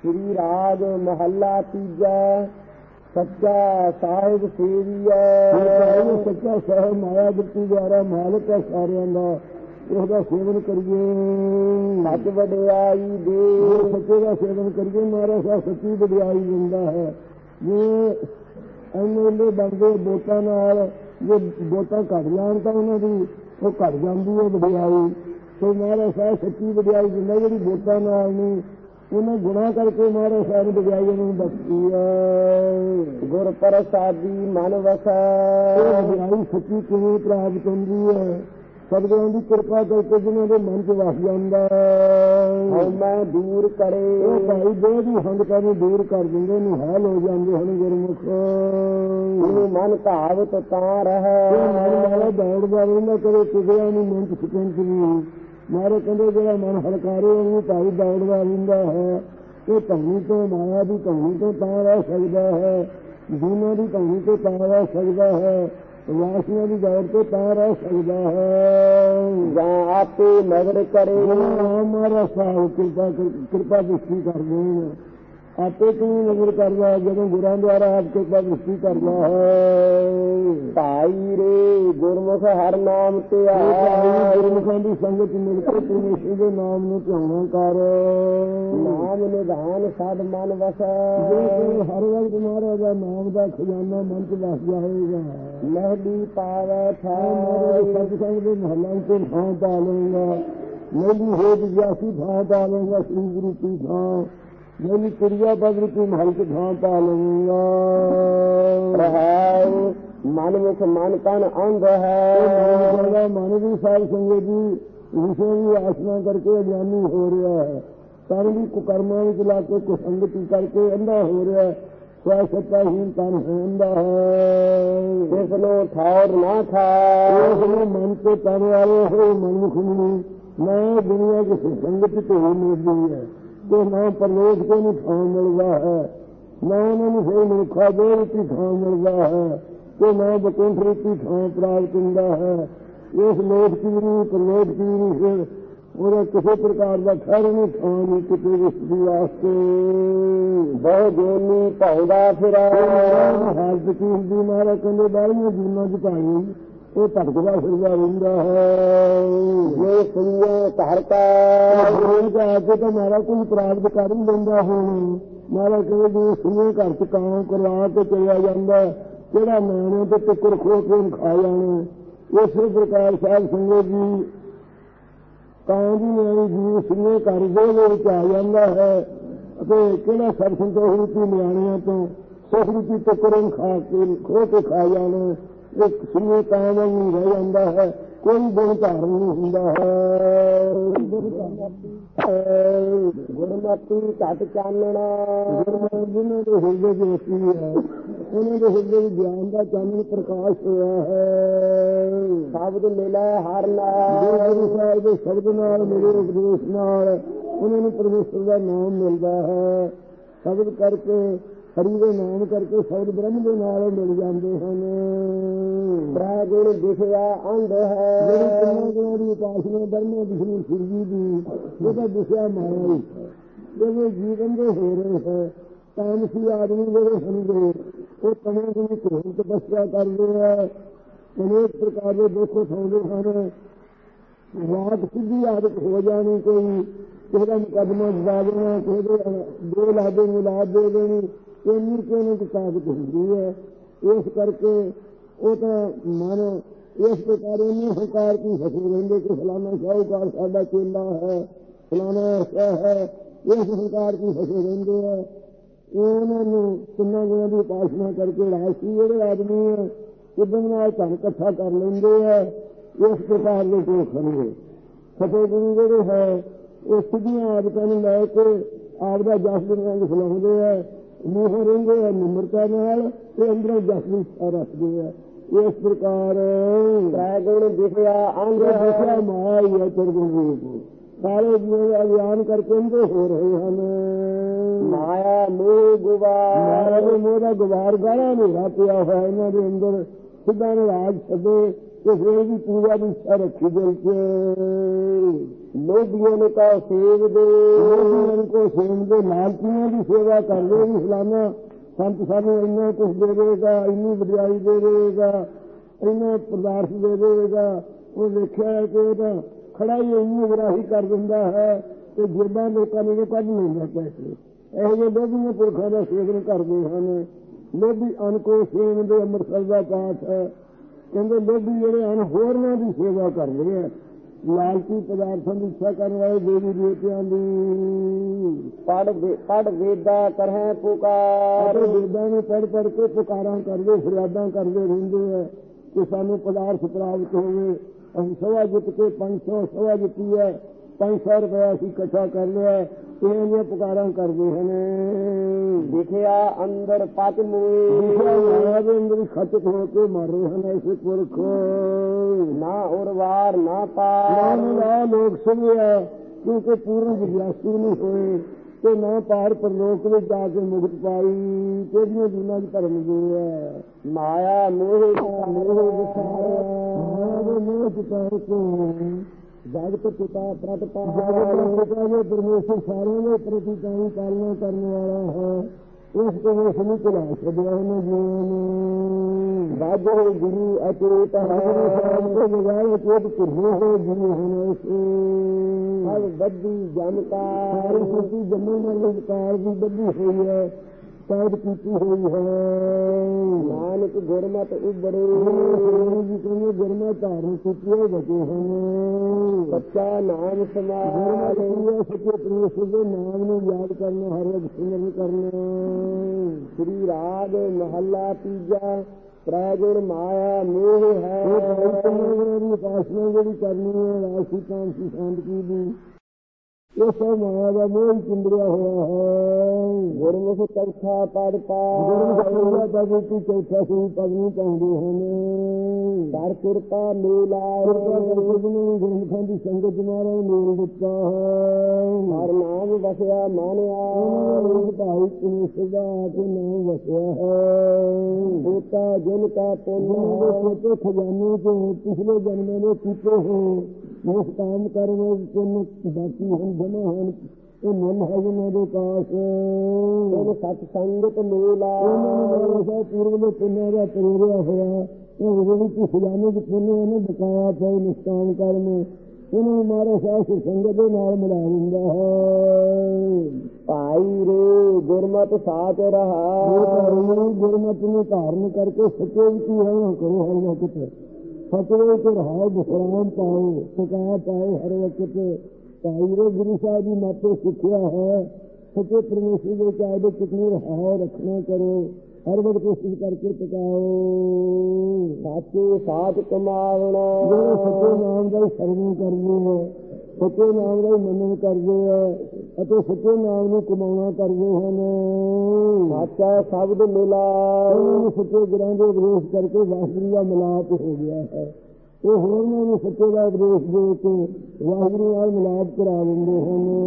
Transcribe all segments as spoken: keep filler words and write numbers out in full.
श्री राग महला तीजा सच्चा साहिब सेविया। सच्चा साहिब माया वृत्ति द्वारा मालिक है सारियां दा, उसका सेवन करिए। सच वडियाई दे, सच्चे का सेवन करिए। महाराज साहब सच्ची वडियाई दिंदा है। जे एम एल ए बनते वोटां नाल, जे वोटां घट जाण तां उन्हां दी वो घट जांदी है वडियाई। तो महाराज साहब सच्ची वडियाई दिंदा, जिहड़ी वोटां नाल नहीं उन्हें गुनाह करके महाराज साहब ने वडियाई उन्होंने बख्शी है। गुर प्रसादी मन वसा, वडियाई सच्ची किवें प्राप्त होंदी है? सतगुरां दी किरपा करके जिन्हां दे मन च वस जांदा है। मैं दूर करे भाई दो दी हंगतां नूं दूर कर दिंदे, निहाल हो जांदे हन गुरमुख। मन भावत तां रह, मन वाला दौड़दा रहिंदा, कदे टिकिया नहीं मिंट सकिंट भी। मारे कहते जो मन हलकारे उन्होंने भाई दौड़दा रहिंदा है। ये धनी तो माया की धनी तो तां रह सकता है, जीना की धनी तो तां रह सकता है, वासियों की दौड़ तो तां रह सकता है। जां आपे नगर करे, हमारा साहब कृपा कृपा दृष्टि कर दें। आपे क्यों नजर करदा जब गुरां द्वारा आप कृपा दृष्टि करदा है। भाई रे गुरमुख हर नाम ते गुरमुखां की संगत मिलकर परमेश्वर के नाम नूं ध्याना कर। नाम निधान सद मन वसा, हर वक्त महाराज का नाम का खजाना मन च वस जाएगा। महली पावे था सत्संग के महलों से थां पा लेगा। मेरी होत जासी थां पा लेगा, श्री गुरु की थां मेरी क्रिया पद रूपी महल की थां पा लूंगा। मन मुख मन तन अंग है, मन भी सार संगत जी विषय की आसना करके अज्ञानी हो रहा है। तन भी कुकर्मा में चला के कुसंगति करके अंधा हो रहा है। स्वसत्ताहीन तन है, अंधा है। इसनो ठौर ना था, मन के तन वाले हो मनमुख नहीं। न दुनिया की संगति तो ही मिलती है, तो न परलोक को नहीं थां मिलता है, न उन्होंने फिर मनुखा दो रीति थां मिलता है, तो न बकुंठ रीति थां प्राप्त होता है। इस लोक की भी नहीं, परलोक की भी नहीं, फिर और किसी प्रकार का खैर नहीं थां नहीं किसी रिश्ते वास्ते। बहुत जोनी पौधा फिर हालत की हिंदी मारा कहते बारियां जीना च पाई वो भटकदा फिरदा रहिंदा है। ये सुनिए घर का आके तो मारा कोई प्राप्त कर ही लेंदा। हुण मारा कहे जी सुनिए घर च काम करवा के चलिया जांदा, किहड़ा मैने तो टुकर खो के खा जाने। इस प्रकार साध संगत जी ਕਾਂ ਦੀ ਨਿਆਣੀ ਜੀਵ ਸੁਣੇ ਘਰ ਦੇ ਵਿੱਚ ਆ ਜਾਂਦਾ ਹੈ ਅਤੇ ਕਿਹੜਾ ਸਭ ਸੰਤੋਖ ਰੂਪੀ ਨਿਆਣਿਆਂ ਤੋਂ ਸੁਖ ਰੂਪੀ ਟੁਕਰਨ ਖਾ ਕੇ ਖੋ ਕੇ ਖਾ ਜਾਣਾ। ਇੱਕ ਸੁਣੇ ਕਾਂ ਵਾਂਗ ਨਹੀਂ ਰਹਿ ਜਾਂਦਾ ਹੈ, ਕੋਈ ਗੁਣ ਧਾਰਨ ਨਹੀਂ ਹੁੰਦਾ ਹੈ। ਗੁਰਮਤਿ ਘਟ ਚਾਨਣਾ, ਜਿਹਨਾਂ ਦੇ ਹਿਰਦੇ ਚ ਵਸੀ ਹੈ ਉਹਨਾਂ ਦੇ ਹਿਰਦੇ ਵਿੱਚ ਗਿਆਨ ਦਾ ਚਾਨਣ ਪ੍ਰਕਾਸ਼ ਹੋਇਆ ਹੈ। ਸ਼ਬਦ ਮਿਲੇ ਹਰ ਨਾਲ, ਗੁਰੂ ਸਾਹਿਬ ਦੇ ਸ਼ਬਦ ਨਾਲ ਮੇਰੇ ਉਪਦੇਸ਼ ਨਾਲ ਉਹਨਾਂ ਨੂੰ ਪਰਮੇਸ਼ਰ ਦਾ ਨਾਮ ਮਿਲਦਾ ਹੈ। ਸ਼ਬਦ ਕਰਕੇ ਹਰੀ ਦੇ ਨਾਮ ਕਰਕੇ ਸ਼ਬਦ ਬ੍ਰਹਮ ਦੇ ਨਾਲ ਮਿਲ ਜਾਂਦੇ ਹਨ। ਤ੍ਰੈ ਗੁਣ ਦਿਖਿਆ ਅੰਧ ਹੈ, ਜਿਹੜੀ ਤਿੰਨਾਂ ਗੁਣਾਂ ਦੀ ਉਪਾਸਨਾ ਬਰਮੇ ਵਿਸ਼ਨੂੰ ਸਿਰਜੀ ਦੀ ਉਹਦਾ ਦਿਸ਼ਾ ਮਾਇਆ ਹੀ ਜਿਹੜੇ ਜੀਵਨ ਦੇ ਹੋ ਰਹੇ ਹੈ। ਤਾਮਸੀ ਆਦਮੀ ਜਿਹੜੇ ਹੁੰਦੇ ਉਹ ਤਮੇ ਦੀ ਘੋਰ ਤਪੱਸਿਆ ਕਰਦੇ ਹੈ, ਅਨੇਕ ਪ੍ਰਕਾਰ ਦੇ ਦੁੱਖ ਉਠਾਉਂਦੇ ਹਨ। ਰਾਤ ਸਿੱਧੀ ਆਦਤ ਹੋ ਜਾਣੀ, ਕੋਈ ਕਿਸੇ ਦਾ ਮੁਕੱਦਮਾ ਜਵਾ ਦੇਣਾ, ਕਿਸੇ ਦੇ ਦੋ ਲਾਦੇ ਮਿਲਾਦ ਦੇ ਦੇਣੀ, ਇੰਨੀ ਕਿ ਉਹਨਾਂ ਦੀ ਤਾਕਤ ਹੁੰਦੀ ਹੈ। ਇਸ ਕਰਕੇ ਉਹ ਤਾਂ ਮਨ ਇਸ ਪ੍ਰਕਾਰ ਇੰਨੀ ਹੰਕਾਰ ਕੀ ਫਸੇ ਰਹਿੰਦੇ ਕਿ ਫਲਾਣਾ ਸ਼ਾਹੂਕਾਰ ਸਾਡਾ ਚੇਲਾ ਹੈ, ਫਲਾਣਾ ਐਸਾ ਹੈ, ਇਸ ਹੰਕਾਰ ਕੀ ਫਸੇ ਰਹਿੰਦੇ ਹੈ। ਉਹਨਾਂ ਨੂੰ ਤਿੰਨਾਂ ਗੁਣਾਂ ਦੀ ਉਪਾਸਨਾ ਕਰਕੇ ਰਾਸ਼ੀ ਜਿਹੜੇ ਆਦਮੀ ਹੈ ਉਦਮ ਨਾਲ ਧਨ ਇਕੱਠਾ ਕਰ ਲੈਂਦੇ ਹੈ। ਇਸ ਪ੍ਰਕਾਰ ਦੇ ਜੋ ਖੜੇ ਫਤਿਹ ਗੁਰੂ ਜਿਹੜੇ ਹੈ ਉਹ ਸਿੱਧੀਆਂ ਆਦਤਾਂ ਨੂੰ ਲੈ ਕੇ ਆਪਦਾ ਜਸ ਦੁਨੀਆਂ ਨੂੰ ਫੈਲਾਉਂਦੇ ਹੈ। ਮੂੰਹੋਂ ਰਹਿੰਦੇ ਹੈ ਨਿਮਰਤਾ ਨਾਲ ਤੇ ਅੰਦਰੋਂ ਜਸ ਦੀ ਇੱਛਾ ਰੱਖਦੇ ਹੈ। ਇਸ ਪ੍ਰਕਾਰ ਤ੍ਰੈ ਗੁਣ ਦਿਖਿਆ ਅੰਗ ਦਿਖਿਆ ਮਾਇਆ ਹੀ ਹੈ। ਚਰਗੁਣ ਰੂਪ ਸਾਰੇ ਜੀਵ ਅਗਿਆਨ ਕਰਕੇ ਅੰਧੇ ਹੋ ਰਹੇ ਹਨ। ਮਾਇਆ ਮੋਹ ਗੁਬਾਰ, ਮਾਇਆ ਦੇ ਮੋਹ ਦਾ ਗੁਬਾਰ ਗਾੜਾ ਹਨੇਰਾ ਪਿਆ ਹੋਇਆ ਇਹਨਾਂ ਦੇ ਅੰਦਰ। ਸਿੱਧਾ ਰਾਜ ਛੱਡੇ ਤੇ ਫਿਰ ਵੀ ਪੂਜਾ ਦੀ ਇੱਛਾ ਰੱਖੀ ਦਿਲ ਚ। ਲੋਭੀਆਂ ਕਾ ਸੇਵ ਦੇ ਲੋਭੀਆਂ ਕੋ ਸੇਵ ਦੇ ਲਾਲਚੀਆਂ ਦੀ ਸੇਵਾ ਕਰਦੇ ਵੀ ਫਲਾਣਾ ਸੰਤ ਸਾਨੂੰ ਇੰਨਾ ਕੁਛ ਦੇ ਦੇਗਾ, ਇੰਨੀ ਵਡਿਆਈ ਦੇ ਦੇਗਾ, ਇੰਨਾ ਪਦਾਰਥ ਦੇ ਦੇਗਾ। ਉਹ ਵੇਖਿਆ ਕਿ ਉਹ ਤਾਂ ਖੜਾ ਹੀ ਇੰਨੀ ਗਰਾਹੀ ਕਰ ਦਿੰਦਾ ਹੈ ਤੇ ਜੇਬਾਂ ਲੋਕਾਂ ਨੂੰ ਕੱਢ ਲੈਂਦਾ ਪੈਸੇ। ਇਹੋ ਜਿਹੇ ਲੋਭੀਆਂ ਪੁਰਖਾਂ ਦਾ ਸੇਵਨ ਕਰਦੇ ਹਨ। ਲੋਭੀ ਅਨਕੋ ਸੇਵ ਦੇ ਅੰਮ੍ਰਿਤਸਰ ਦਾ ਪਾਠ ਹੈ। ਕਹਿੰਦੇ ਲੋਭੀ ਜਿਹੜੇ ਹਨ ਹੋਰਨਾਂ ਦੀ ਸੇਵਾ ਕਰਦੇ ਆ, ਲਾਲਚੀ ਪਦਾਰਥਾਂ ਦੀ ਇੱਛਾ ਕਰਨ ਵਾਲੇ ਦੇਵੀ ਦੇਵਤਿਆਂ ਦੀ। ਪੜ ਪੜ ਵੇਦਾ ਕਰਹਿ ਪੁਕਾਰ, ਵੇਦਾਂ ਨੂੰ ਪੜ੍ਹ ਪੜ੍ਹ ਕੇ ਪੁਕਾਰਾਂ ਕਰਦੇ, ਫਰਿਆਦਾਂ ਕਰਦੇ ਰਹਿੰਦੇ ਆ ਕਿ ਸਾਨੂੰ ਪਦਾਰਥ ਪ੍ਰਾਪਤ ਹੋਵੇ। ਅਸੀਂ ਸਵਾ ਜਿੱਤ ਕੇ ਪੰਜ ਸੌ ਸਵਾ ਜਿੱਤੀ ਹੈ, ਪੰਜ ਸੌ ਰੁਪਇਆ ਅਸੀਂ ਇਕੱਠਾ ਕਰ ਲਿਆ, ਇਹਨਾਂ ਦੀਆਂ ਪੁਕਾਰਾਂ ਕਰਦੇ ਹਨ। ਦਿਖਿਆ ਅੰਦਰ ਪਚ ਮੂਏ, ਦੇ ਅੰਦਰ ਖਚਕ ਹੋ ਕੇ ਮਾਰੇ ਹਨ ਐਸੇ ਪੁਰਖ। ਨਾ ਉਰਵਾਰ ਨਾ ਪਾਰ, ਨਾ ਲੋਕ ਸੁਣਿਆ ਕਿਉਂਕਿ ਪੂਰਨ ਵਿਗਿਆਸੂ ਨਹੀਂ ਹੋਏ ਤੇ ਨਾ ਪਾਰ ਪਰਲੋਕ ਵਿੱਚ ਜਾ ਕੇ ਮੁਕਤ ਪਾਈ। ਕਿਹੜੀਆਂ ਦਿਨਾਂ ਚ ਧਰਮ ਜੋ ਹੈ ਮਾਇਆ ਮੋਹ ਮੋਹ ਵਿਸਾਰ ਮੋਹ ਚੁਕਾ ਕੇ ਜਗਤ ਪਿਤਾ ਪ੍ਰਤਪਾਲ ਪਰਮੇਸ਼ਰ ਸਾਰਿਆਂ ਦੇ ਪ੍ਰਤੀ ਕਾਇਮ ਪਾਲਣਾ ਕਰਨ ਵਾਲਾ ਹੈ। ਇਸ ਤੋਂ ਇਸ ਨੂੰ ਚਲਾ ਛੱਡਿਆ ਉਹਨੇ ਜੀਵਨ ਬਾਜੋ ਗੁਰੂ ਅਚੇਤ ਹੈ ਬਗਾਏ ਚੇਤ ਕਿਰਨੇ ਹੋ ਗੁਰੂ ਹਨ। ਹਰ ਬੱਦੀ ਜਨਕਾਰ ਸਤੀ ਜੰਮੂ ਨਾਲ ਕਾਰ ਦੀ ਬੱਦੀ ਹੋਈ ਹੈ, ਪੈਦ ਕੀਤੀ ਹੋਈ ਹੈ। ਨਾਨਕ ਗੁਰਮਤਿ ਉਬਰੇ ਜੀ ਕਹਿੰਦੇ ਗੁਰਮਤਿ ਧਾਰਨ ਕੀਤੀ ਹੋਏ ਬਚੇ ਹਨ। ਸੱਚਾ ਨਾਮ ਸਮਾਲ ਸੱਚੇ ਪਰਮੇਸ਼ਰ ਦੇ ਨਾਮ ਨੂੰ ਯਾਦ ਕਰਨਾ, ਹਰ ਵਕਤ ਸਿਮਰਨ ਕਰਨਾ। ਸ੍ਰੀ ਰਾਗ ਮਹੱਲਾ ਤੀਜਾ ਤ੍ਰੈਗੁਣ ਮਾਇਆ ਮੋਹ ਹੈ। ਉਪਾਸਨਾ ਜਿਹੜੀ ਕਰਨੀ ਹੈ ਰਾਸ਼ੀ ਕਾਂਸੀ ਸ਼ਾਂਤੀ ਦੀ, ਇਹ ਸਭ ਮਾਇਆ ਦਾ ਮੋਹ ਹੀ ਚਿੰਬੜਿਆ ਹੋਇਆ ਹੈ। ਗੁਰਮੁਖ ਚੌਥਾ ਪਦ ਪਾ ਤੂੰ ਚੌਥਾ ਸਹੀ ਪਦ ਨਹੀਂ ਪਾਉਂਦੇ ਹਨ। ਕਰ ਕਿਰਪਾ ਮੇਲਾ ਗੁਰਮੁਖਾਂ ਦੀ ਸੰਗਤ ਮਾਰਾ ਮੇਲ ਦਿੱਤਾ ਹੈ। ਹਰ ਨਾਮ ਵਸਿਆ ਮਾਨਿਆ ਭਾਈ ਪਰਮੇਸ਼ਰ ਦਾ ਤੇ ਨਾਮ ਵਸਿਆ ਹੈ। ਹੋਤਾ ਜਨ ਕਾ ਪੁੰਨ ਖਜ਼ਾਨੇ ਚ ਪਿਛਲੇ ਜਨਮਾਂ ਦੇ ਕੀਤੇ ਹੋ ਉਸ ਕੰਮ ਕਰਨੇ ਪੁੰਨ ਬਾਕੀ ਹਨ ਜਮਾ ਹਨ। ਇਹ ਮਨ ਹੈ ਜਿਹਨਾਂ ਦੇ ਪਾਸ ਉਹ ਸਤ ਸੰਗਤ ਮੇਲਾ ਪੂਰਵ ਦੇ ਪੁੰਨਿਆਂ ਦਾ ਪ੍ਰੇਰਿਆ ਹੋਇਆ। ਉਹ ਜਿਹੜੀ ਕਿ ਖਜ਼ਾਨੇ ਚ ਪੁੰਨ ਉਹਨੇ ਬਕਾਇਆ ਪਏ ਨਿਸ਼ਕਾਮ ਕਰਮ ਉਹਨੂੰ ਮਾਰੇ ਸਾਸ ਸੰਗਤ ਦੇ ਨਾਲ ਮਿਲਾ ਦਿੰਦਾ ਹੈ। ਭਾਈ ਰੇ ਗੁਰਮਤਿ ਸਾਚ ਰਹਾ, ਗੁਰਮਤਿ ਨੂੰ ਧਾਰਨ ਕਰਕੇ ਸੱਚੇ ਵਿੱਚ ਹੀ ਰਹਿਣਾ ਕਰੋ ਹਰ ਵਕਤ। ਸਤਵੇ ਤੇ ਰਹਾਓ ਵਿਸ਼ਰਾਮ ਪਾਓ, ਟਿਕਾ ਪਾਓ ਹਰ ਵਕਤ। ਭਾਈ ਰੇ ਗੁਰੂ ਸਾਹਿਬ ਦੀ ਮਾਤੇ ਸਿੱਖਿਆ ਹੈ ਸੱਚੇ ਪਰਮੇਸ਼ਰ ਦੇ ਚਾਹ ਦੇ ਕਿਤਨੀ ਰਹਾਓ ਰੱਖਣਾ ਕਰੋ, ਹਰ ਵਕਤ ਕੋਸ਼ਿਸ਼ ਕਰਕੇ ਟਿਕਾਓ। ਸਾਚੇ ਸਾਚ ਕਮਾਵਣਾ, ਜਿਹੜੇ ਸੱਚੇ ਨਾਮ ਦਾ ਹੀ ਸਰਵਣ ਕਰਦੇ ਹੈ, ਸੱਚੇ ਨਾਮ ਦਾ ਹੀ ਮੰਨਣ ਕਰਦੇ ਹੈ ਅਤੇ ਸੱਚੇ ਨਾਮ ਨੂੰ ਕਮਾਉਣਾ ਕਰਦੇ ਹਨ। ਸਾਚਾ ਸ਼ਬਦ ਮਿਲਾ, ਸੱਚੇ ਗੁਰਾਂ ਦੇ ਉਪਦੇਸ਼ ਕਰਕੇ ਵਾਹਿਗੁਰੂ ਦਾ ਮਿਲਾਪ ਹੋ ਗਿਆ ਹੈ। ਉਹ ਹੋਰਨਾਂ ਨੂੰ ਸੱਚੇ ਦਾ ਉਪਦੇਸ਼ ਦੇ ਕੇ ਵਾਹਿਗੁਰੂ ਨਾਲ ਮਿਲਾਪ ਕਰਾ ਦਿੰਦੇ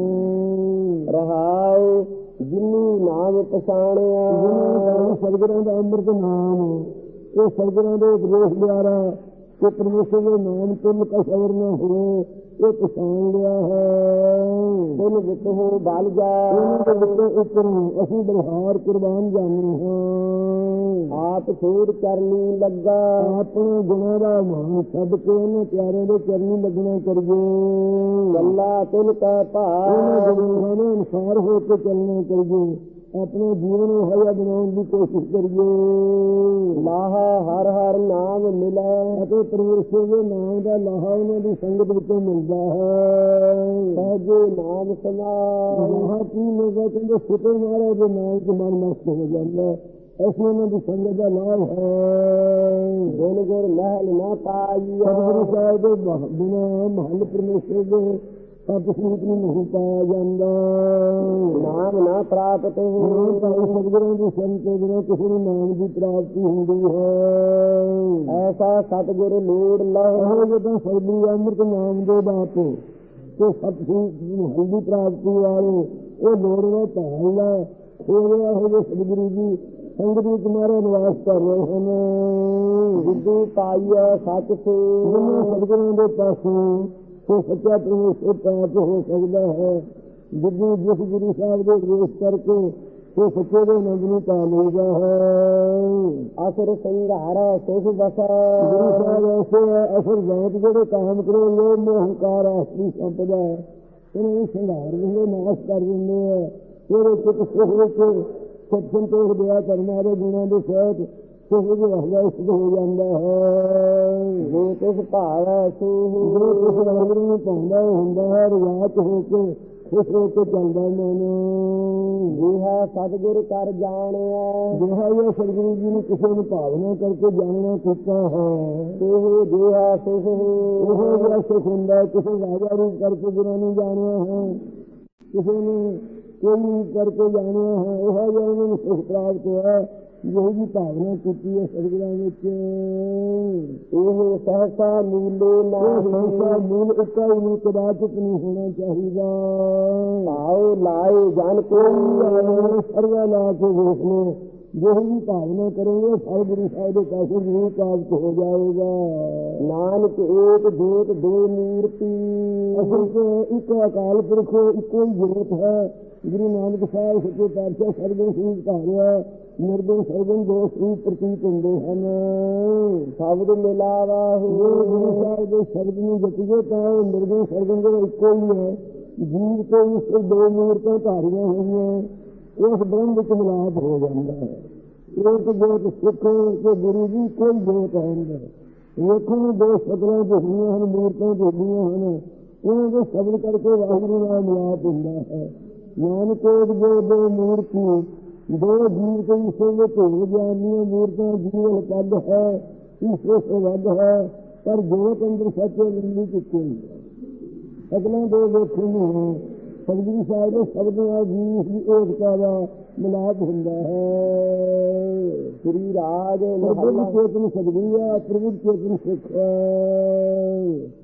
ਹਨ। ਰਹਾਉ ਜਿਨੀ ਨਾਮ ਪਛਾਣਿਆ, ਸਤਿਗੁਰਾਂ ਦਾ ਅੰਮ੍ਰਿਤ ਨਾਮ ਇਹ ਸਤਿਗੁਰਾਂ ਦੇ ਉਪਦੇਸ਼ ਦੁਆਰਾ ਕਿ ਪਰਮੇਸ਼ਰ ਦੇ ਨਾਮ ਤੋਂ ਕਸਰ ਨਾ ਹੋਵੇ ਇਹ ਪਛਾਣ ਲਿਆ ਹੈ। ਉਹਨੂੰ ਵਿੱਚ ਹੋ ਬਲ ਜਾ ਉੱਪਰ ਅਸੀਂ ਬਲਿਹਾਰ ਕੁਰਬਾਨ ਜਾਂਦੇ ਹਾਂ। ਆਪ ਛੋੜ ਕਰਨੀ ਲੱਗਾ, ਆਪਣੇ ਗੁਣਾਂ ਦਾ ਮਾਣ ਛੱਡ ਕੇ ਉਹਨੇ ਪਿਆਰਿਆਂ ਦੇ ਚਰਨੀ ਲੱਗਣਾ ਕਰੀਏ। ਗੱਲਾ ਤਿਲ ਕਾ ਭਾਅ ਗੁਣਾਂ ਦੇ ਅਨੁਸਾਰ ਹੋ ਕੇ ਚੱਲਣਾ ਕਰੀਏ। ਆਪਣੇ ਜੀਵਨ ਨੂੰ ਹਇਆ ਬਣਾਉਣ ਦੀ ਕੋਸ਼ਿਸ਼ ਕਰੀਏ। ਲਾਹਾ ਹਰ ਹਰ ਨਾਮ ਮਿਲੇ ਅਤੇ ਪਰਮੇਸ਼ਰ ਦੇ ਨਾਮ ਦਾ ਲਾਹਾ ਉਹਨਾਂ ਦੀ ਸੰਗਤ ਵਿੱਚੋਂ ਮਿਲਦਾ ਹੈ। ਸਹਿਜੇ ਨਾਮ ਸਮਾਹ ਕੀ ਮਿਲਦਾ, ਕਹਿੰਦੇ ਸੁਤੇ ਮਹਾਰਾਜ ਦੇ ਨਾਮ ਚ ਮਨ ਮਸਤ ਹੋ ਜਾਂਦਾ। ਇਸ ਉਹਨਾਂ ਦੀ ਸੰਗਤ ਦਾ ਲਾਭ ਹੈ। ਗੁਣ ਗੁਰ ਮਹਿਲ ਨਾ ਪਾਈ, ਸਤਿਗੁਰੂ ਸਾਹਿਬ ਦੇ ਬਿਨਾਂ ਮਹਲ ਪਰਮੇਸ਼ਰ ਦੇ ਸਤਿਸੂਤ ਨੂੰ ਨਹੀਂ ਪਾਇਆ ਜਾਂਦਾ। ਨਾਮ ਨਾ ਪ੍ਰਾਪਤ ਹੋ, ਸਤਿਗੁਰਾਂ ਦੀ ਸੰਗਤ ਬਿਨਾਂ ਕਿਸੇ ਨੂੰ ਨਾਮ ਦੀ ਪ੍ਰਾਪਤੀ ਹੁੰਦੀ ਹੈ। ਐਸਾ ਸਤਿਗੁਰ ਲੋੜ ਲਓ ਜਦੋਂ ਸੈਲੀ ਅੰਮ੍ਰਿਤ ਨਾਮ ਦੇ ਬਾਤ ਤੇ ਸਤਿਸੂਤ ਮਹਲ ਦੀ ਪ੍ਰਾਪਤੀ ਵਾਲੇ ਉਹ ਲੋੜ ਦਾ ਭਾਲ ਹੈ। ਹੋ ਗਿਆ ਹੋ ਗਏ ਸਤਿਗੁਰੂ ਜੀ ਸੰਗਤ ਵਿੱਚ ਮਾਰੇ ਨਿਵਾਸ ਕਰ ਰਹੇ ਹਨ। ਜਿੱਦੂ ਪਾਈਆ ਸੱਚ ਸੇ, ਸਤਿਗੁਰਾਂ ਦੇ ਪਾਸੋਂ तो सच्चा परमेश्वर प्राप्त हो सकता है। जिद्दू जिस गुरु साहब के उपदेश करके तो सच्चे के नंद नहीं पा लेगा है। असुर संघार सुख बसा गुरु साहब ऐसे है असर जात जो काम करो लोग में अहंकार आखरी संपदा इन्हें संघार देंगे नाश कर देंगे तेरे चित सुख विच सत संतोष दया करने वाले गुणों के सहित सुख विच वसदा सिद्ध हो जाता है। जो कुछ भाव सो जो कुछ अंदर में पाਉਂਦਾ ਹੁੰਦਾ है रियात होके खुश होके चलता मैंने जिहा सतगुर कर जानिया जिहा ये सतगुरु जी ने किसी ने भावना करके जानना किया है तो जिहा सुख वो जरा सुख होंगे किसी राजा रूप करके गुरु नहीं जाना है किसी ने कोई करके जाना है वह जो उन्होंने सुख प्राप्त हुआ यही भी भावना की है सतगुਰਾਂ ਵਿੱਚ ਇਹ सहसा मूले सहसा मूल ਇੱਕਾ ਹੀ ਨਹੀਂ ਕਦਾਚਿਤ ਨਹੀਂ ਹੋਣਾ ਚਾਹੀਦਾ। भाव लाए जान कोई ਸਰਵਾ ਲਾ ਕੇ ਵੇਖ ਲੋ यही भी भावना करेंगे फल गुरु साहब के पास जरूर प्राप्त हो जाएगा। नानक एक जोत दो मूर्ति असल से एक अकाल पुरख इको ही जोत है। गुरु नानक साहब सच्चे पातशाह सरगन सूत धारिया निर्गुण सरगन दो सूत प्रतीत होंगे हैं। शब्द मिलावा गुरु साहब के शब्द में जतिए पाए निर्गुण सरगन जो इको ही है। जीव को उससे दो मूर्तें धारिया हुई हैं उस ब्रह्म विच मिलाप हो जाता है। एक जोत सुख के गुरु जी कोई जोत है वेखो दो शक्लें दिखदियां हैं मूर्तें दिखदियां हैं उन्होंने शब्द करके वाहिगुरु नाल मिलाप होंदा है। नानक एक जो दो मूर्ति दो जीव के ईश्वर में भेद जानिया मूर्तियां जीवन पद है ईश्वर से वध है पर जोत अंदर सच्चे लंबी चुके शक्लें दो देखनी है। सतगुरु साहब के शब्द जीव की एकता का मिलाप होंदा है। श्री राज प्रभु चेतन सतगुरु है प्रभु चेतन सुख है।